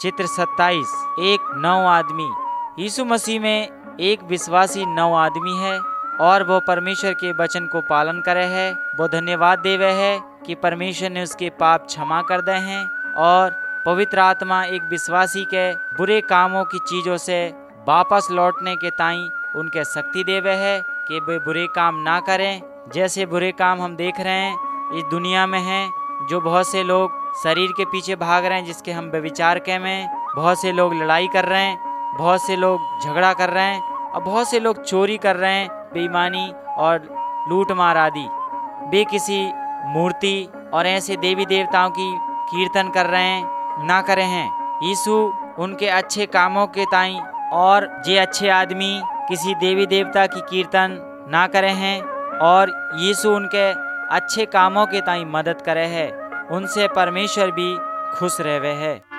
चित्र 27। एक नौ आदमी। यीशु मसीह में एक विश्वासी नौ आदमी है और वो परमेश्वर के वचन को पालन करे है। वो धन्यवाद देवे है कि परमेश्वर ने उसके पाप क्षमा कर दे हैं और पवित्र आत्मा एक विश्वासी के बुरे कामों की चीजों से वापस लौटने के ताई उनके शक्ति देवे है कि वे बुरे काम ना करें। जैसे बुरे काम हम देख रहे हैं इस दुनिया में हैं, जो बहुत से लोग शरीर के पीछे भाग रहे हैं जिसके हम व्यभिचार के में, बहुत से लोग लड़ाई कर रहे हैं, बहुत से लोग झगड़ा कर रहे हैं और बहुत से लोग चोरी कर रहे हैं, बेईमानी और लूट मार आदि। वे किसी मूर्ति और ऐसे देवी देवताओं की कीर्तन कर रहे हैं, ना करे हैं। यीशु उनके अच्छे कामों के ताई और जे अच्छे आदमी किसी देवी देवता की कीर्तन ना करे हैं और यीशु उनके अच्छे कामों के ताई मदद करे है, उनसे परमेश्वर भी खुश रहे है।